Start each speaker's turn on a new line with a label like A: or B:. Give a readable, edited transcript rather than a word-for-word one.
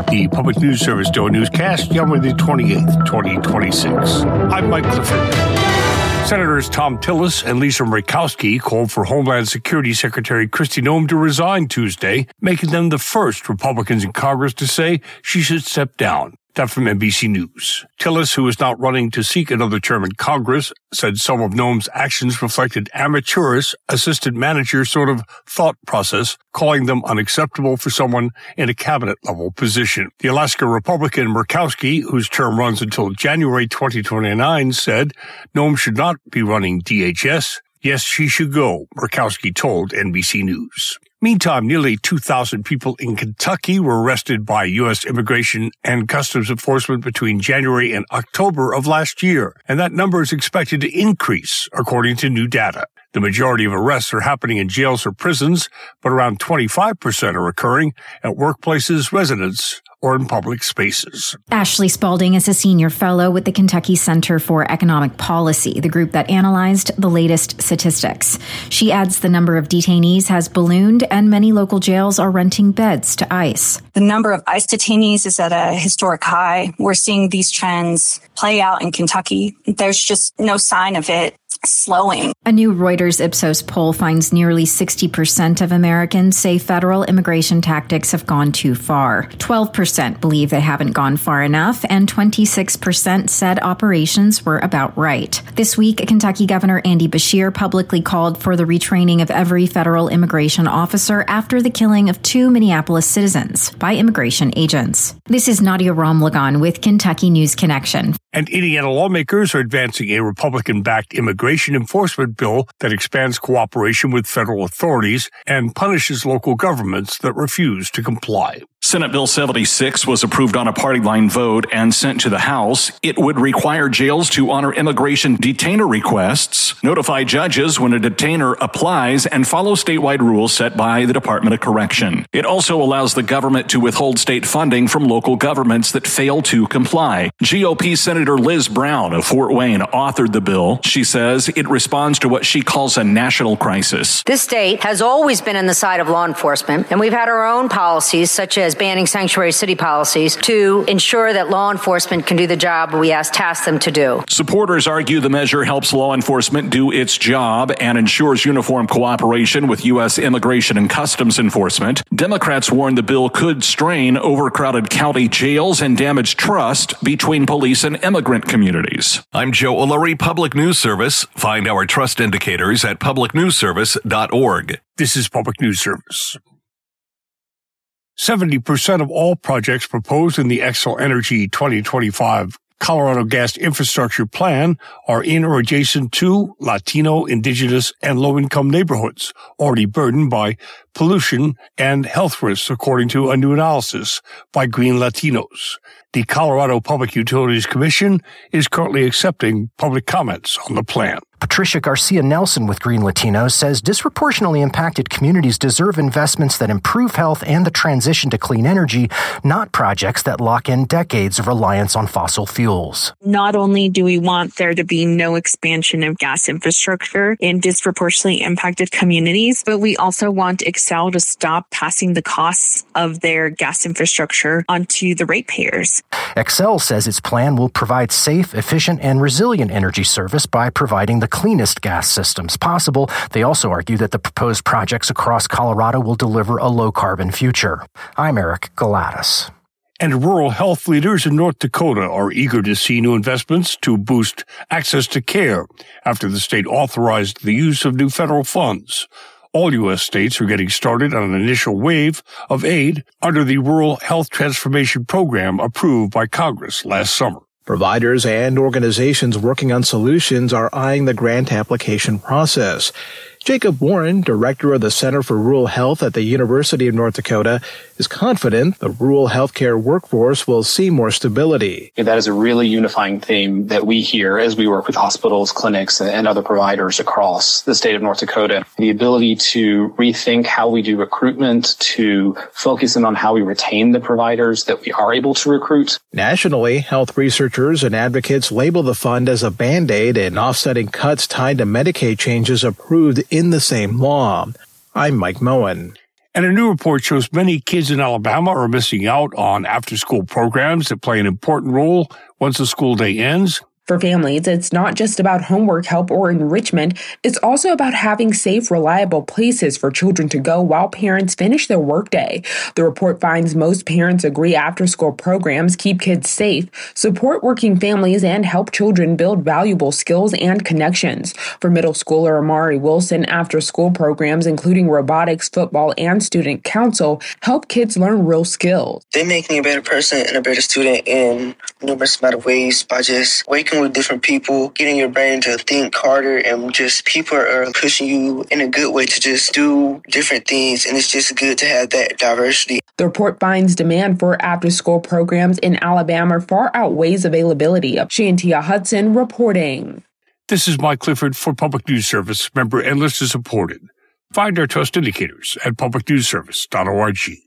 A: The Public News Service Doe Newscast, January 28th, 2026. I'm Mike Clifford. Senators Thom Tillis and Lisa Murkowski called for Homeland Security Secretary Kristi Noem to resign Tuesday, making them the first Republicans in Congress to say she should step down. That from NBC News. Tillis, who is not running to seek another term in Congress, said some of Noem's actions reflected amateurish, assistant manager sort of thought process, calling them unacceptable for someone in a cabinet-level position. The Alaska Republican Murkowski, whose term runs until January 2029, said Noem should not be running DHS. Yes, she should go, Murkowski told NBC News. Meantime, nearly 2,000 people in Kentucky were arrested by U.S. Immigration and Customs Enforcement between January and October of last year, and that number is expected to increase, according to new data. The majority of arrests are happening in jails or prisons, but around 25% are occurring at workplaces, residents, or in public spaces.
B: Ashley Spalding is a senior fellow with the Kentucky Center for Economic Policy, the group that analyzed the latest statistics. She adds the number of detainees has ballooned and many local jails are renting beds to ICE.
C: The number of ICE detainees is at a historic high. We're seeing these trends play out in Kentucky. There's just no sign of it slowing.
B: A new Reuters Ipsos poll finds nearly 60% of Americans say federal immigration tactics have gone too far. 12% believe they haven't gone far enough, and 26% said operations were about right. This week, Kentucky Governor Andy Beshear publicly called for the retraining of every federal immigration officer after the killing of 2 Minneapolis citizens by immigration agents. This is Nadia Ramlagan with Kentucky News Connection.
A: And Indiana lawmakers are advancing a Republican-backed immigration enforcement bill that expands cooperation with federal authorities and punishes local governments that refuse to comply.
D: Senate Bill 76 was approved on a party line vote and sent to the House. It would require jails to honor immigration detainer requests, notify judges when a detainer applies, and follow statewide rules set by the Department of Correction. It also allows the government to withhold state funding from local governments that fail to comply. GOP Senator Liz Brown of Fort Wayne authored the bill. She says it responds to what she calls a national crisis.
E: This state has always been on the side of law enforcement, and we've had our own policies, such as banning sanctuary city policies, to ensure that law enforcement can do the job we tasked them to do.
D: Supporters argue the measure helps law enforcement do its job and ensures uniform cooperation with U.S. Immigration and Customs Enforcement. Democrats warn the bill could strain overcrowded county jails and damage trust between police and immigrant communities.
F: I'm Joe O'Leary, Public News Service. Find our trust indicators at publicnewsservice.org.
A: This is Public News Service. 70% of all projects proposed in the Xcel Energy 2025 Colorado Gas Infrastructure Plan are in or adjacent to Latino, Indigenous, and low-income neighborhoods, already burdened by pollution and health risks, according to a new analysis by Green Latinos. The Colorado Public Utilities Commission is currently accepting public comments on the plan.
G: Patricia Garcia Nelson with Green Latinos says disproportionately impacted communities deserve investments that improve health and the transition to clean energy, not projects that lock in decades of reliance on fossil fuels.
H: Not only do we want there to be no expansion of gas infrastructure in disproportionately impacted communities, but we also want Xcel to stop passing the costs of their gas infrastructure onto the ratepayers.
G: Xcel says its plan will provide safe, efficient, and resilient energy service by providing the cleanest gas systems possible. They also argue that the proposed projects across Colorado will deliver a low-carbon future. I'm Eric Galatas.
A: And rural health leaders in North Dakota are eager to see new investments to boost access to care after the state authorized the use of new federal funds. All U.S. states are getting started on an initial wave of aid under the Rural Health Transformation Program approved by Congress last summer.
I: Providers and organizations working on solutions are eyeing the grant application process. Jacob Warren, director of the Center for Rural Health at the University of North Dakota, is confident the rural healthcare workforce will see more stability.
J: That is a really unifying theme that we hear as we work with hospitals, clinics, and other providers across the state of North Dakota. The ability to rethink how we do recruitment, to focus in on how we retain the providers that we are able to recruit.
I: Nationally, health researchers and advocates label the fund as a Band-Aid in offsetting cuts tied to Medicaid changes approved in the same law. I'm Mike Moen.
A: And a new report shows many kids in Alabama are missing out on after-school programs that play an important role once the school day ends.
K: For families, it's not just about homework help or enrichment. It's also about having safe, reliable places for children to go while parents finish their workday. The report finds most parents agree after-school programs keep kids safe, support working families, and help children build valuable skills and connections. For middle schooler Amari Wilson, after-school programs, including robotics, football, and student council, help kids learn real skills.
L: They make me a better person and a better student in numerous amount of ways by just working with different people, getting your brain to think harder, and just people are pushing you in a good way to just do different things, and it's just good to have that diversity.
K: The report finds demand for after-school programs in Alabama far outweighs availability. Shantia Hudson reporting.
A: This is Mike Clifford for Public News Service, member and listener supported. Find our trust indicators at publicnewsservice.org.